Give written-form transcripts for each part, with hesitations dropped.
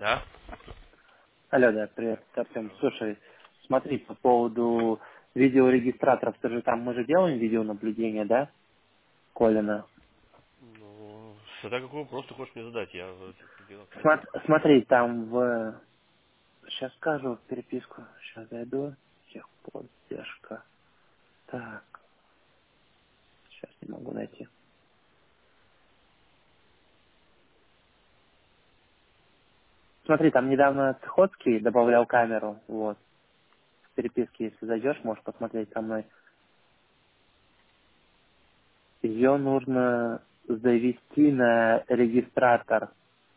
Да? Алло, да, привет, Артем. Слушай, смотри, по поводу видеорегистраторов, ты же там, мы же делаем видеонаблюдение, да, Колина? Ну, тогда какой вопрос ты хочешь мне задать? Я в этих делах не Смотри, там в... Сейчас скажу в переписку, сейчас зайду, техподдержка. Так, сейчас не могу найти. Смотри, там недавно Цехоцкий добавлял камеру, вот, в переписке, если зайдешь, можешь посмотреть со мной. Ее нужно завести на регистратор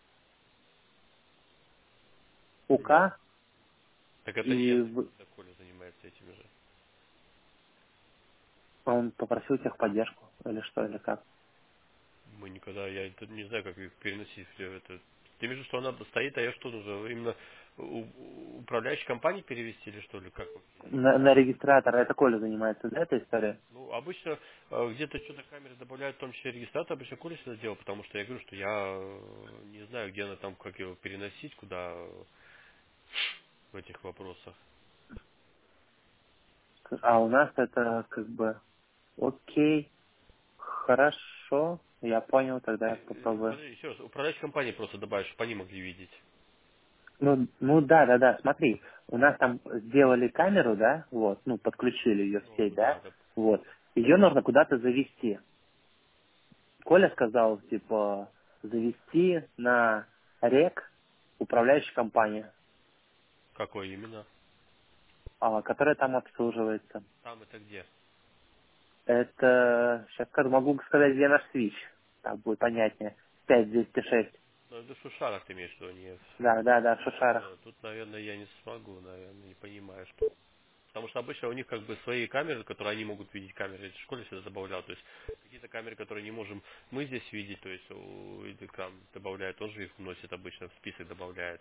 знаю. УК, Так это не я и занимаюсь, это Коля занимается этими же. он попросил техподдержку, или что, или как. Мы никогда, я тут не знаю, как их переносить все это. Ты имеешь в виду, что она стоит, а я что нужно? Именно управляющей компании перевести или что ли? Как вообще? На регистратор, это Коля занимается, да, этой историей? Ну, обычно где-то что-то камеры добавляют, в том числе регистратор, обычно Коля всегда делал, потому что я говорю, что я не знаю, где она там, как его переносить, куда в этих вопросах. А у нас это как бы окей, хорошо, я понял, тогда я попробую. Подожди, еще раз, управляющей компании просто добавишь, чтобы они могли видеть. Ну да, да, да, смотри, у нас там сделали камеру, да, вот, ну, подключили ее в Ну, сеть, да, да, да. вот. Ее нужно куда-то завести. Коля сказал, типа, завести на рек управляющая компания, Какой именно? которая там обслуживается. Там это где? Это, сейчас скажу, могу сказать, где наш свич. Так будет понятнее. 5206. Ну, это в Шушарах ты имеешь в виду, не Да, да, да, в Шушарах. Тут, наверное, я не смогу, наверное, не понимаю, что. Потому что обычно у них как бы свои камеры, которые они могут видеть камеры. Я в школе всегда добавлял. То есть какие-то камеры, которые не можем мы здесь видеть, то есть или там добавляют, он же их вносит обычно в список добавляет.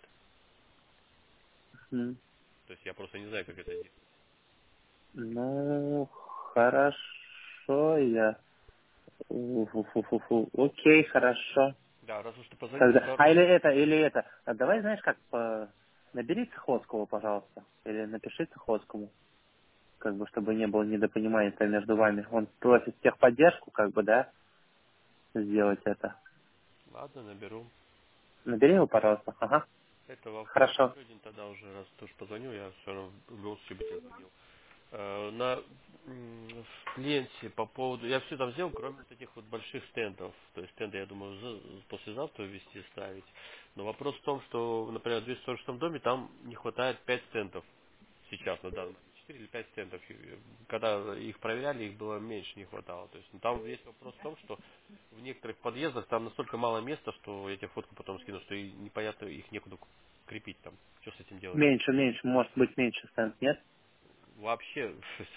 М. То есть я просто не знаю, как это делать. Ну, хорошо, я... Фу-фу-фу-фу. Окей, хорошо. Да, раз уж ты позвонил, Тогда... тогда А или это. А давай, знаешь, как набери Цехоцкого, пожалуйста. Или напиши Цехоцкому. Как бы, чтобы не было недопонимания между вами. Он просит техподдержку, как бы, да, сделать это. ладно, наберу. Набери его, пожалуйста. Ага. Это вопрос Хорошо. еще один тогда уже, раз ты уж позвонил, я все равно в любом случае бы тебе звонил. На в клиенте по поводу... Я все там сделал, кроме вот этих вот больших стендов. То есть стенды, я думаю, послезавтра ввести, ставить. Но вопрос в том, что, например, в 246 доме там не хватает 5 стендов сейчас на данный момент. 4 или 5 стендов. И когда их проверяли, их было меньше, не хватало. То есть ну, там весь вопрос в том, что в некоторых подъездах там настолько мало места, что я тебе фотку потом скину, что и непонятно их некуда крепить там. Что с этим делать? Меньше, может быть меньше стенд, нет? Вообще,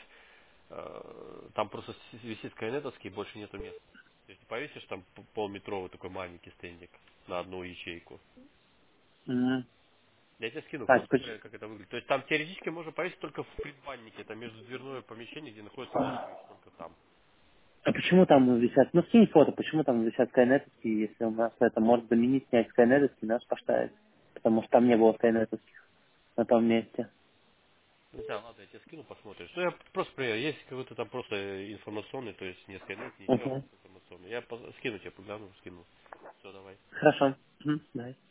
там просто висит кайнетовский, больше нету места. То есть ты повесишь там полметровый такой маленький стендик на одну ячейку. М. Я тебе скину А, фотку, как это выглядит. То есть там теоретически можно повесить только в предбаннике, это междудверное помещение, где находится ванна, и только там. а почему там висят? Ну, скинь фото, почему там висят скайнетовские, если у нас это может заменить, снять скайнетовский, нас поставить. Потому что там не было скайнетовских на том месте. Ну да, ладно, я тебе скину, посмотришь. Ну я просто проверю, есть какой-то там просто информационный, то есть несколько нет, ничего, а Угу. просто информационный. Я скину тебе, погляну, скину. Все, давай. Хорошо. Мгм. Давай.